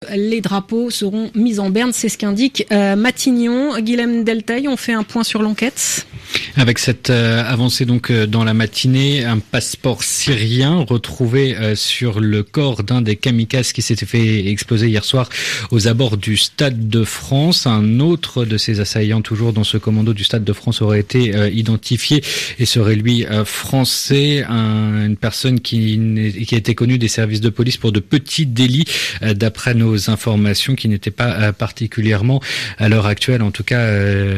les drapeaux seront mis en berne. C'est ce qu'indique Matignon. Guilhem Delteil, on fait un point sur l'enquête. Avec cette avancée donc dans la matinée, un passeport syrien retrouvé sur le corps d'un des kamikazes qui s'était fait exploser hier soir aux abords du Stade de France. Un autre de ces assaillants, toujours dans ce commando du Stade de France, aurait été identifié et serait lui français, une personne qui a été connue des services de police pour de petits délits, d'après nos informations, qui n'étaient pas particulièrement, à l'heure actuelle en tout cas,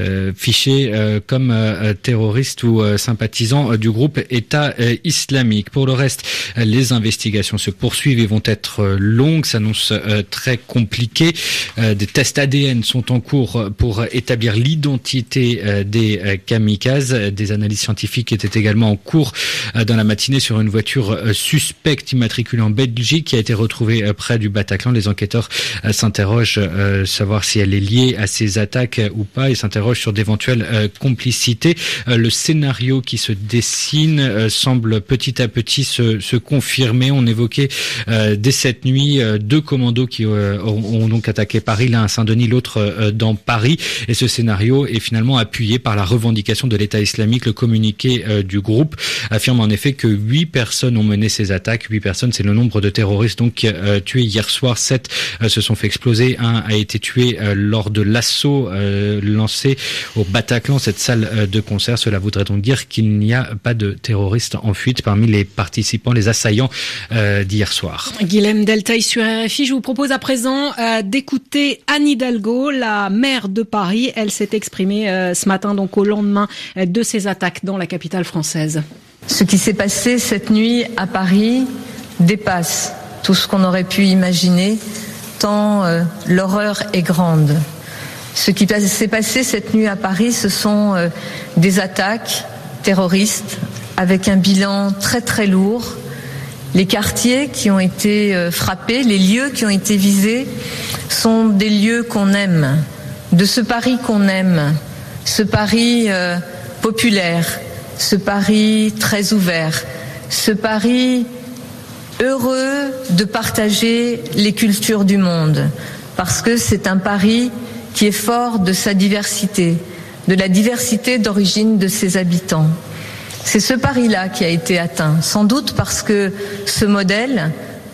fichés comme terroristes ou sympathisants du groupe État islamique. Pour le reste, les investigations se poursuivent et vont être longues, s'annoncent très compliquées. Des tests ADN sont en cours pour établir l'identité des kamikazes. Des analyses scientifiques étaient également en cours dans la matinée sur une voiture suspecte immatriculée en Belgique qui a été retrouvée près du Bataclan. Les enquêteurs s'interrogent savoir si elle est liée à ces attaques ou pas et s'interrogent sur d'éventuelles complicités. Le scénario qui se dessine semble petit à petit se confirmer. On évoquait dès cette nuit 2 commandos qui ont donc attaqué Paris, l'un à Saint-Denis, l'autre dans Paris. Et ce scénario est finalement appuyé par la revendication de l'État islamique. Le communiqué du groupe affirme en effet que 8 personnes ont mené ces attaques. 8 personnes, c'est le nombre de terroristes donc tués hier soir. 7 se sont fait exploser. Un a été tué lors de l'assaut lancé au Bataclan, cette salle de concert. Cela voudrait donc dire qu'il n'y a pas de terroristes en fuite parmi les participants, les assaillants d'hier soir. Guilhem Delteil sur RFI. Je vous propose à présent d'écouter Anne Hidalgo, la maire de Paris. Elle s'est exprimée ce matin, donc au lendemain de ces attaques dans la capitale française. Ce qui s'est passé cette nuit à Paris dépasse tout ce qu'on aurait pu imaginer, tant l'horreur est grande. Ce qui s'est passé cette nuit à Paris, ce sont des attaques terroristes avec un bilan très très lourd. Les quartiers qui ont été frappés, les lieux qui ont été visés sont des lieux qu'on aime, de ce Paris qu'on aime, ce Paris populaire, ce Paris très ouvert, ce Paris heureux de partager les cultures du monde, parce que c'est un Paris qui est fort de sa diversité, de la diversité d'origine de ses habitants. C'est ce Paris-là qui a été atteint, sans doute parce que ce modèle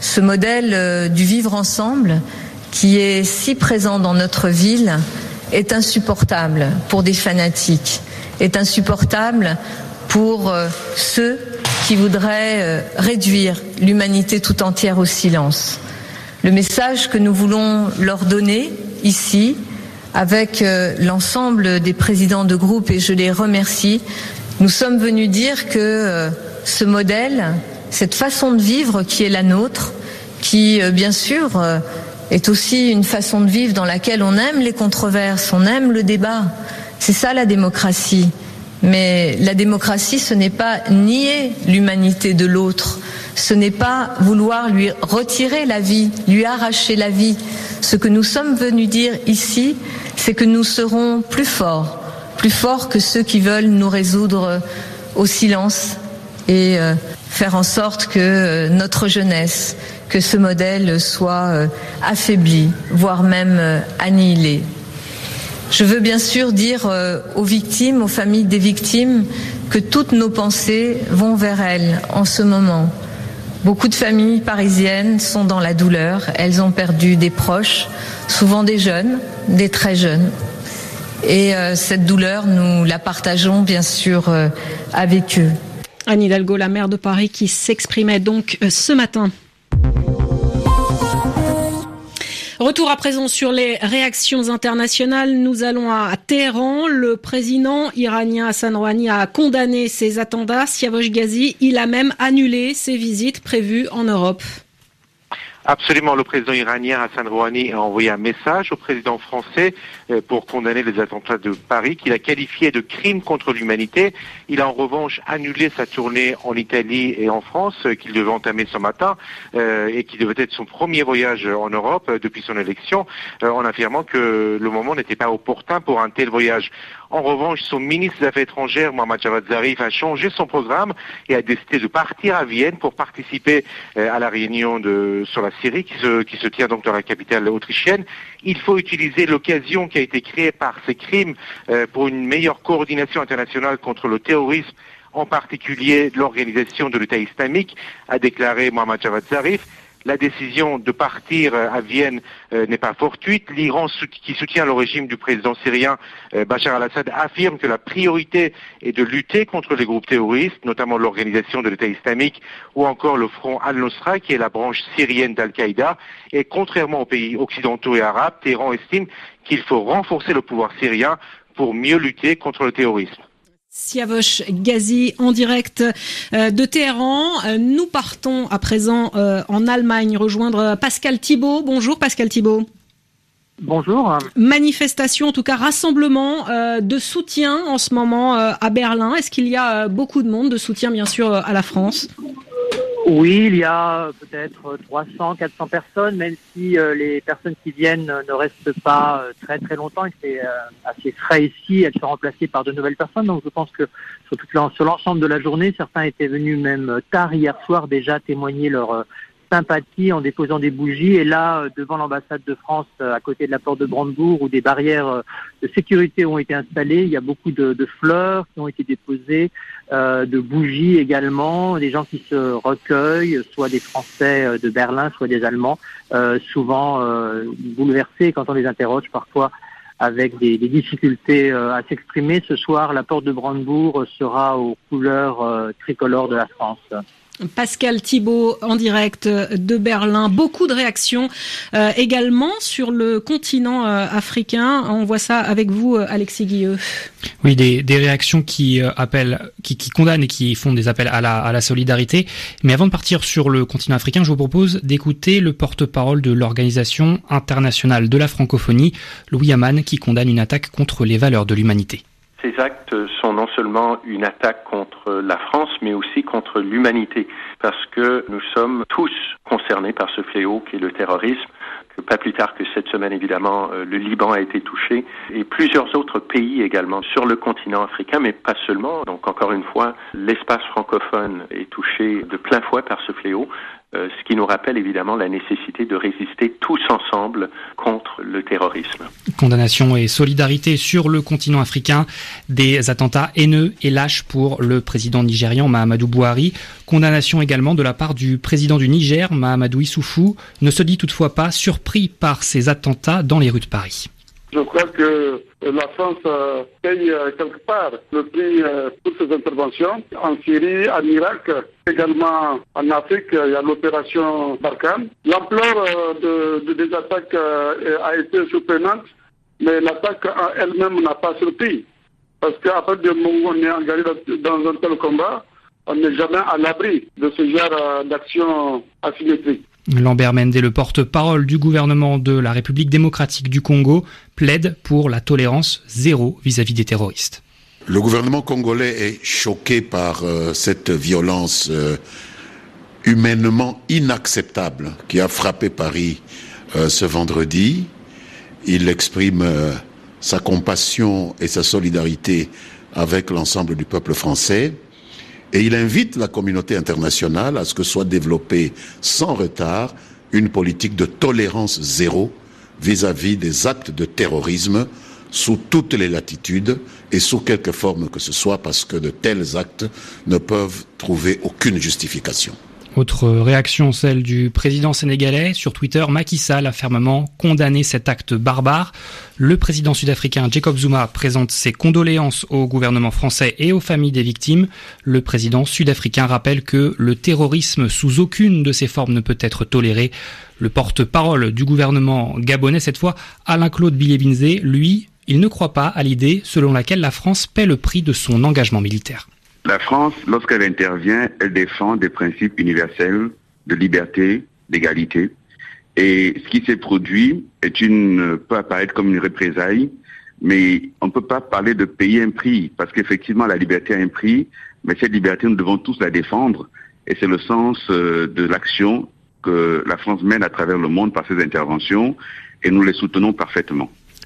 du vivre ensemble, qui est si présent dans notre ville, est insupportable pour des fanatiques, est insupportable pour ceux qui voudraient réduire l'humanité tout entière au silence. Le message que nous voulons leur donner ici, avec l'ensemble des présidents de groupe, et je les remercie, nous sommes venus dire que ce modèle, cette façon de vivre qui est la nôtre, qui bien sûr est aussi une façon de vivre dans laquelle on aime les controverses, on aime le débat. C'est ça la démocratie. Mais la démocratie, ce n'est pas nier l'humanité de l'autre, ce n'est pas vouloir lui retirer la vie, lui arracher la vie. Ce que nous sommes venus dire ici, c'est que nous serons plus forts que ceux qui veulent nous résoudre au silence et faire en sorte que notre jeunesse, que ce modèle soit affaibli, voire même annihilé. Je veux bien sûr dire aux victimes, aux familles des victimes, que toutes nos pensées vont vers elles en ce moment. Beaucoup de familles parisiennes sont dans la douleur, elles ont perdu des proches, souvent des jeunes, des très jeunes. Et cette douleur, nous la partageons bien sûr avec eux. Anne Hidalgo, la maire de Paris, qui s'exprimait donc ce matin. Retour à présent sur les réactions internationales. Nous allons à Téhéran. Le président iranien Hassan Rouhani a condamné ces attentats. Siavosh Ghazi, il a même annulé ses visites prévues en Europe. Absolument, le président iranien Hassan Rouhani a envoyé un message au président français pour condamner les attentats de Paris, qu'il a qualifié de crimes contre l'humanité. Il a en revanche annulé sa tournée en Italie et en France, qu'il devait entamer ce matin, et qui devait être son premier voyage en Europe depuis son élection, en affirmant que le moment n'était pas opportun pour un tel voyage. En revanche, son ministre des Affaires étrangères, Mohammad Javad Zarif, a changé son programme et a décidé de partir à Vienne pour participer à la réunion sur la Syrie qui se tient donc dans la capitale autrichienne. Il faut utiliser l'occasion qui a été créée par ces crimes pour une meilleure coordination internationale contre le terrorisme, en particulier l'organisation de l'État islamique, a déclaré Mohammad Javad Zarif. La décision de partir à Vienne n'est pas fortuite. L'Iran, qui soutient le régime du président syrien Bachar al-Assad, affirme que la priorité est de lutter contre les groupes terroristes, notamment l'organisation de l'État islamique ou encore le Front al-Nusra, qui est la branche syrienne d'Al-Qaïda. Et contrairement aux pays occidentaux et arabes, Téhéran estime qu'il faut renforcer le pouvoir syrien pour mieux lutter contre le terrorisme. Siavosh Ghazi en direct de Téhéran. Nous partons à présent en Allemagne rejoindre Pascal Thibault. Bonjour Pascal Thibault. Bonjour. Manifestation, en tout cas rassemblement de soutien en ce moment à Berlin. Est-ce qu'il y a beaucoup de monde de soutien bien sûr à la France ? Oui, il y a peut-être 300, 400 personnes, même si les personnes qui viennent ne restent pas très très longtemps et c'est assez frais ici, elles sont remplacées par de nouvelles personnes. Donc je pense que sur l'ensemble de la journée, certains étaient venus même tard hier soir déjà témoigner leur sympathie en déposant des bougies. Et là, devant l'ambassade de France, à côté de la porte de Brandebourg, où des barrières de sécurité ont été installées, il y a beaucoup de fleurs qui ont été déposées, de bougies également, des gens qui se recueillent, soit des Français de Berlin, soit des Allemands, souvent bouleversés quand on les interroge, parfois avec des difficultés à s'exprimer. Ce soir, la porte de Brandebourg sera aux couleurs tricolores de la France. Pascal Thibault en direct de Berlin. Beaucoup de réactions également sur le continent africain. On voit ça avec vous, Alexis Guilleux. Oui, des réactions qui condamnent et qui font des appels à la solidarité. Mais avant de partir sur le continent africain, je vous propose d'écouter le porte-parole de l'Organisation internationale de la francophonie, Louis Hamann, qui condamne une attaque contre les valeurs de l'humanité. Ces actes sont non seulement une attaque contre la France, mais aussi contre l'humanité, parce que nous sommes tous concernés par ce fléau qui est le terrorisme. Que pas plus tard que cette semaine, évidemment, le Liban a été touché, et plusieurs autres pays également sur le continent africain, mais pas seulement. Donc encore une fois, l'espace francophone est touché de plein fouet par ce fléau. Ce qui nous rappelle évidemment la nécessité de résister tous ensemble contre le terrorisme. Condamnation et solidarité sur le continent africain, des attentats haineux et lâches pour le président nigérian Mahamadou Buhari. Condamnation également de la part du président du Niger, Mahamadou Issoufou, ne se dit toutefois pas surpris par ces attentats dans les rues de Paris. Je crois que la France paye quelque part le prix pour ses interventions en Syrie, en Irak, également en Afrique. Il y a l'opération Barkhane. L'ampleur des attaques a été surprenante, mais l'attaque en elle-même n'a pas surpris. Parce qu'à partir du moment où on est engagé dans un tel combat, on n'est jamais à l'abri de ce genre d'action asymétrique. Lambert Mende, le porte-parole du gouvernement de la République démocratique du Congo, plaide pour la tolérance zéro vis-à-vis des terroristes. Le gouvernement congolais est choqué par cette violence humainement inacceptable qui a frappé Paris ce vendredi. Il exprime sa compassion et sa solidarité avec l'ensemble du peuple français. Et il invite la communauté internationale à ce que soit développée sans retard une politique de tolérance zéro vis-à-vis des actes de terrorisme sous toutes les latitudes et sous quelque forme que ce soit, parce que de tels actes ne peuvent trouver aucune justification. Autre réaction, celle du président sénégalais. Sur Twitter, Macky Sall a fermement condamné cet acte barbare. Le président sud-africain Jacob Zuma présente ses condoléances au gouvernement français et aux familles des victimes. Le président sud-africain rappelle que le terrorisme sous aucune de ses formes ne peut être toléré. Le porte-parole du gouvernement gabonais, cette fois, Alain-Claude Bilebinze, lui, il ne croit pas à l'idée selon laquelle la France paie le prix de son engagement militaire. La France, lorsqu'elle intervient, elle défend des principes universels de liberté, d'égalité. Et ce qui s'est produit peut apparaître comme une représaille, mais on ne peut pas parler de payer un prix, parce qu'effectivement la liberté a un prix, mais cette liberté, nous devons tous la défendre. Et c'est le sens de l'action que la France mène à travers le monde par ses interventions, et nous les soutenons parfaitement.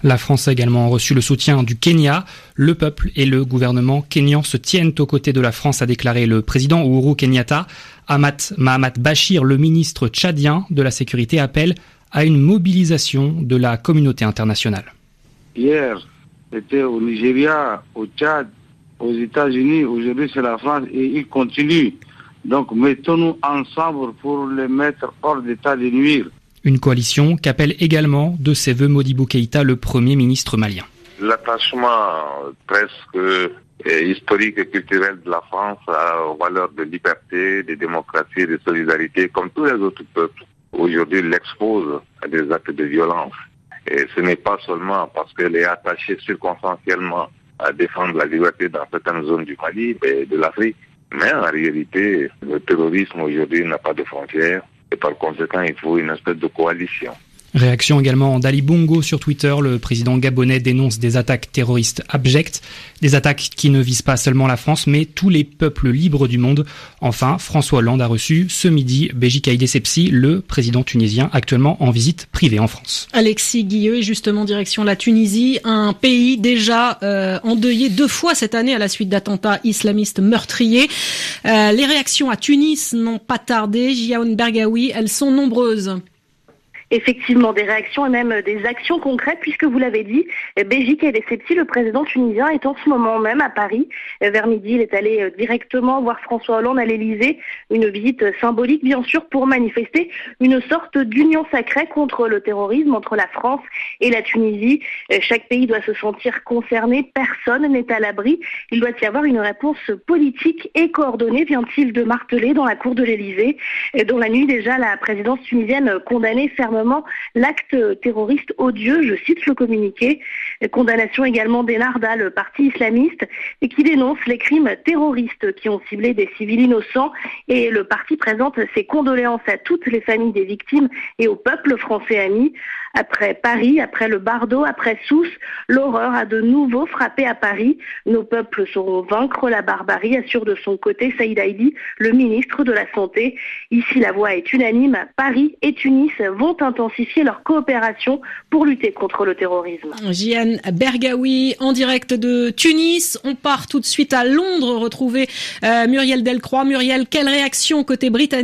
La France a également reçu le soutien du Kenya. Le peuple et le gouvernement kényan se tiennent aux côtés de la France, a déclaré le président Uhuru Kenyatta. Mahamat Bachir, le ministre tchadien de la Sécurité, appelle à une mobilisation de la communauté internationale. Hier, c'était au Nigeria, au Tchad, aux États-Unis. Aujourd'hui, c'est la France et il continue. Donc, mettons-nous ensemble pour les mettre hors d'état de nuire. Une coalition qu'appelle également de ses vœux Modibo Keïta, le Premier ministre malien. L'attachement presque historique et culturel de la France aux valeurs de liberté, de démocratie, de solidarité, comme tous les autres peuples, aujourd'hui l'expose à des actes de violence. Et ce n'est pas seulement parce qu'elle est attachée circonstanciellement à défendre la liberté dans certaines zones du Mali, mais de l'Afrique. Mais en réalité, le terrorisme aujourd'hui n'a pas de frontières et par conséquent, il faut une espèce de coalition. Réaction également d'Ali Bongo sur Twitter. Le président gabonais dénonce des attaques terroristes abjectes, des attaques qui ne visent pas seulement la France, mais tous les peuples libres du monde. Enfin, François Hollande a reçu ce midi Béji Caïd Essebsi, le président tunisien actuellement en visite privée en France. Alexis Guilleux est justement direction la Tunisie, un pays déjà endeuillé 2 fois cette année à la suite d'attentats islamistes meurtriers. Les réactions à Tunis n'ont pas tardé. Jiaoun Bergaoui, elles sont nombreuses. Effectivement, des réactions et même des actions concrètes, puisque vous l'avez dit, Béji Caïd Essebsi, le président tunisien, est en ce moment même à Paris. Vers midi, il est allé directement voir François Hollande à l'Elysée. Une visite symbolique, bien sûr, pour manifester une sorte d'union sacrée contre le terrorisme entre la France et la Tunisie. Chaque pays doit se sentir concerné, personne n'est à l'abri. Il doit y avoir une réponse politique et coordonnée, vient-il de marteler dans la cour de l'Elysée. Dans la nuit, déjà, la présidence tunisienne condamnait fermement l'acte terroriste odieux, je cite le communiqué. Condamnation également d'Ennahda, le parti islamiste, et qui dénonce les crimes terroristes qui ont ciblé des civils innocents. Et le parti présente ses condoléances à toutes les familles des victimes et au peuple français ami. Après Paris, après le Bardo, après Sousse, l'horreur a de nouveau frappé à Paris. Nos peuples sauront vaincre la barbarie, assure de son côté Saïd Haïdi, le ministre de la Santé. Ici, la voix est unanime. Paris et Tunis vont intensifier leur coopération pour lutter contre le terrorisme. Jiaoun Bergaoui, en direct de Tunis. On part tout de suite à Londres retrouver Muriel Delcroix. Muriel, quelle réaction côté britannique ?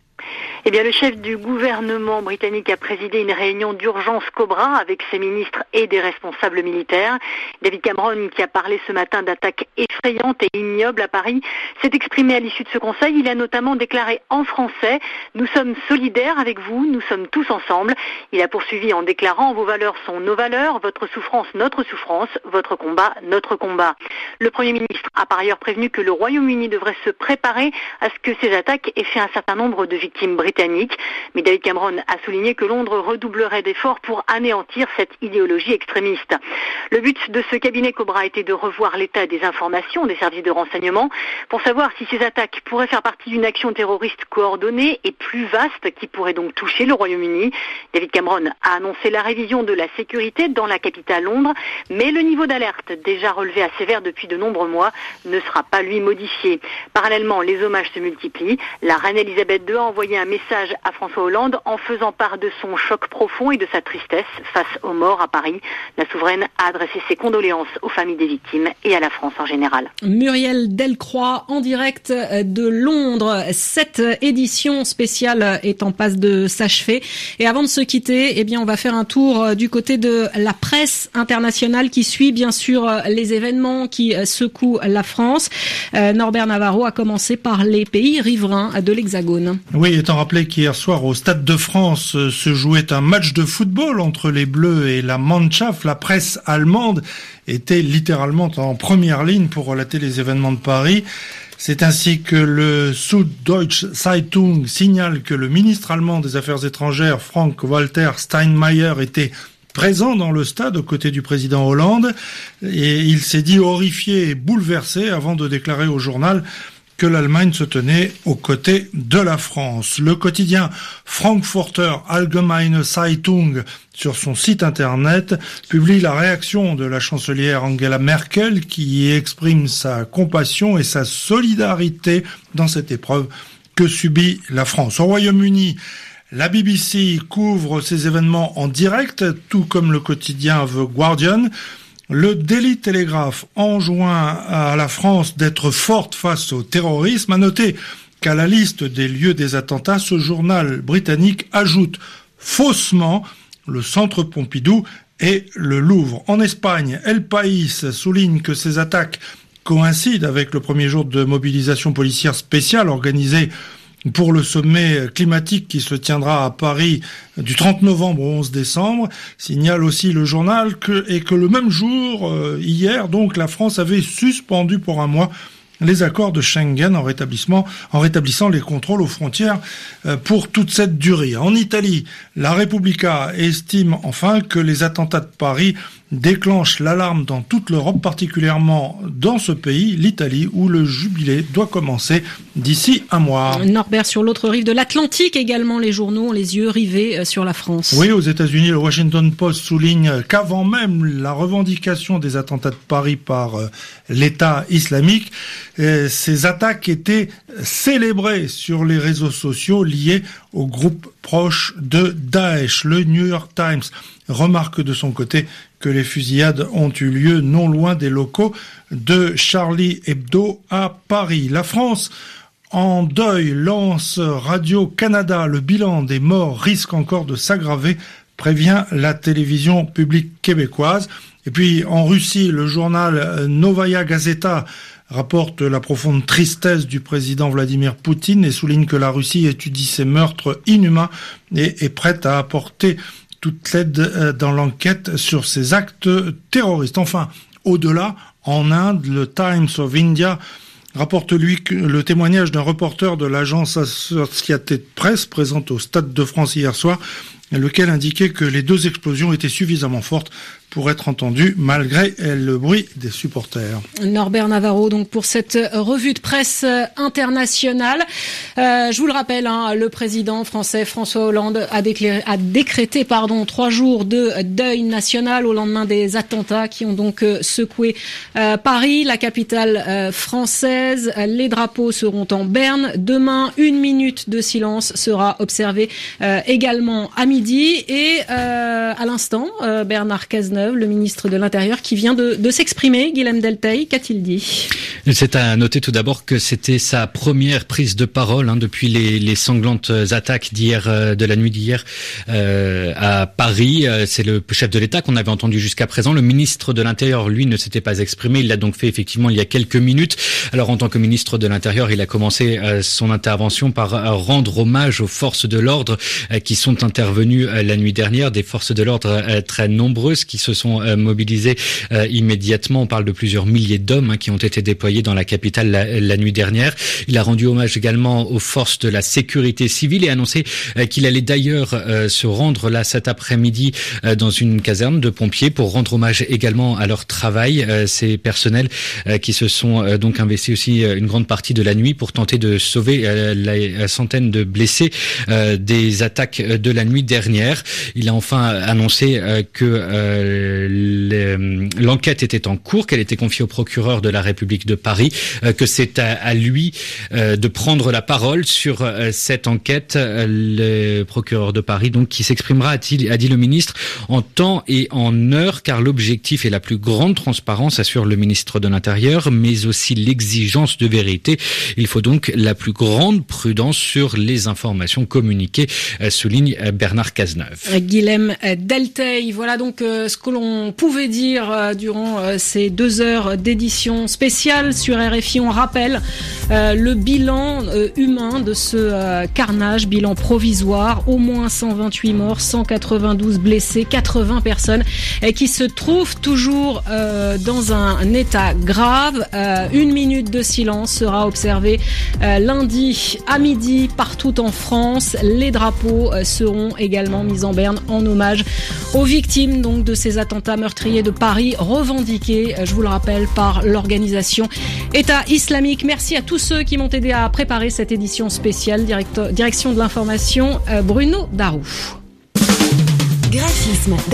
Eh bien, le chef du gouvernement britannique a présidé une réunion d'urgence Cobra avec ses ministres et des responsables militaires. David Cameron, qui a parlé ce matin d'attaques effrayantes et ignobles à Paris, s'est exprimé à l'issue de ce conseil. Il a notamment déclaré en français « Nous sommes solidaires avec vous, nous sommes tous ensemble ». Il a poursuivi en déclarant « Vos valeurs sont nos valeurs, votre souffrance notre souffrance, votre combat notre combat ». Le Premier ministre a par ailleurs prévenu que le Royaume-Uni devrait se préparer à ce que ces attaques aient fait un certain nombre de victimes britanniques. Mais David Cameron a souligné que Londres redoublerait d'efforts pour anéantir cette idéologie extrémiste. Le but de ce cabinet Cobra était de revoir l'état des informations des services de renseignement pour savoir si ces attaques pourraient faire partie d'une action terroriste coordonnée et plus vaste qui pourrait donc toucher le Royaume-Uni. David Cameron a annoncé la révision de la sécurité dans la capitale Londres, mais le niveau d'alerte, déjà relevé à sévère depuis de nombreux mois, ne sera pas lui modifié. Parallèlement, les hommages se multiplient. La reine Elisabeth II a envoyé un message à François Hollande en faisant part de son choc profond et de sa tristesse face aux morts à Paris. La souveraine a adressé ses condoléances aux familles des victimes et à la France en général. Muriel Delcroix en direct de Londres. Cette édition spéciale est en passe de s'achever. Et avant de se quitter, eh bien, on va faire un tour du côté de la presse internationale qui suit bien sûr les événements qui secouent la France. Norbert Navarro a commencé par les pays riverains de l'Hexagone. Oui, étant rappelé qu'hier soir au Stade de France se jouait un match de football entre les Bleus et la Mannschaft, la presse allemande était littéralement en première ligne pour relater les événements de Paris. C'est ainsi que le Süddeutsche Zeitung signale que le ministre allemand des Affaires étrangères, Frank-Walter Steinmeier, était présent dans le stade aux côtés du président Hollande et il s'est dit horrifié et bouleversé avant de déclarer au journal que l'Allemagne se tenait aux côtés de la France. Le quotidien Frankfurter Allgemeine Zeitung, sur son site internet, publie la réaction de la chancelière Angela Merkel qui exprime sa compassion et sa solidarité dans cette épreuve que subit la France. Au Royaume-Uni, La BBC couvre ces événements en direct, tout comme le quotidien The Guardian. Le Daily Telegraph enjoint à la France d'être forte face au terrorisme. À noter qu'à la liste des lieux des attentats, ce journal britannique ajoute faussement le Centre Pompidou et le Louvre. En Espagne, El País souligne que ces attaques coïncident avec le premier jour de mobilisation policière spéciale organisée pour le sommet climatique qui se tiendra à Paris du 30 novembre au 11 décembre. Signale aussi le journal que le même jour, hier, donc, la France avait suspendu pour un mois les accords de Schengen en rétablissant les contrôles aux frontières pour toute cette durée. En Italie, la Repubblica estime enfin que les attentats de Paris déclenchent l'alarme dans toute l'Europe, particulièrement dans ce pays, l'Italie, où le jubilé doit commencer d'ici un mois. Norbert, sur l'autre rive de l'Atlantique également, les journaux ont les yeux rivés sur la France. Oui, aux États-Unis, le Washington Post souligne qu'avant même la revendication des attentats de Paris par l'État islamique, ces attaques étaient célébrées sur les réseaux sociaux liés au groupe proche de Daesh. Le New York Times remarque de son côté que les fusillades ont eu lieu non loin des locaux de Charlie Hebdo à Paris. La France, en deuil, lance Radio-Canada. Le bilan des morts risque encore de s'aggraver, prévient la télévision publique québécoise. Et puis en Russie, le journal Novaya Gazeta rapporte la profonde tristesse du président Vladimir Poutine et souligne que la Russie étudie ces meurtres inhumains et est prête à apporter toute l'aide dans l'enquête sur ces actes terroristes. Enfin, au-delà, en Inde, le Times of India rapporte lui le témoignage d'un reporter de l'agence Associated Press présente au Stade de France hier soir, lequel indiquait que les deux explosions étaient suffisamment fortes pour être entendues malgré le bruit des supporters. Norbert Navarro, donc pour cette revue de presse internationale. Je vous le rappelle, le président français François Hollande a décrété 3 jours de deuil national au lendemain des attentats qui ont donc secoué Paris, la capitale française. Les drapeaux seront en berne. Demain, 1 minute de silence sera observée également à midi. Et à l'instant, Bernard Cazeneuve, le ministre de l'Intérieur, qui vient de s'exprimer. Guilhem Delteil, qu'a-t-il dit ? C'est à noter tout d'abord que c'était sa première prise de parole depuis les sanglantes attaques de la nuit d'hier à Paris. C'est le chef de l'État qu'on avait entendu jusqu'à présent. Le ministre de l'Intérieur, lui, ne s'était pas exprimé. Il l'a donc fait effectivement il y a quelques minutes. Alors en tant que ministre de l'Intérieur, il a commencé son intervention par rendre hommage aux forces de l'ordre qui sont intervenues la nuit dernière. Des forces de l'ordre très nombreuses qui se sont mobilisées immédiatement. On parle de plusieurs milliers d'hommes qui ont été déployés dans la capitale la nuit dernière. Il a rendu hommage également aux forces de la sécurité civile et annoncé qu'il allait d'ailleurs se rendre là cet après-midi dans une caserne de pompiers pour rendre hommage également à leur travail. Ces personnels qui se sont donc investis aussi une grande partie de la nuit pour tenter de sauver la centaine de blessés des attaques de la nuit dernière. Il a enfin annoncé que l'enquête était en cours, qu'elle était confiée au procureur de la République de Paris, que c'est à lui de prendre la parole sur cette enquête. Le procureur de Paris, donc, qui s'exprimera, a dit le ministre, en temps et en heure, car l'objectif est la plus grande transparence, assure le ministre de l'Intérieur, mais aussi l'exigence de vérité. Il faut donc la plus grande prudence sur les informations communiquées, souligne Bernard Cazeneuve. Guilhem Delteil, voilà donc ce que l'on pouvait dire durant ces 2 heures d'édition spéciale sur RFI. On rappelle le bilan humain de ce carnage, bilan provisoire, au moins 128 morts, 192 blessés, 80 personnes qui se trouvent toujours dans un état grave. 1 minute de silence sera observée lundi à midi partout en France. Les drapeaux seront également mis en berne en hommage aux victimes donc de ces attentats meurtriers de Paris, revendiqués, je vous le rappelle, par l'organisation État islamique. Merci à tous ceux qui m'ont aidé à préparer cette édition spéciale. Direction de l'information, Bruno Darou. Graphisme.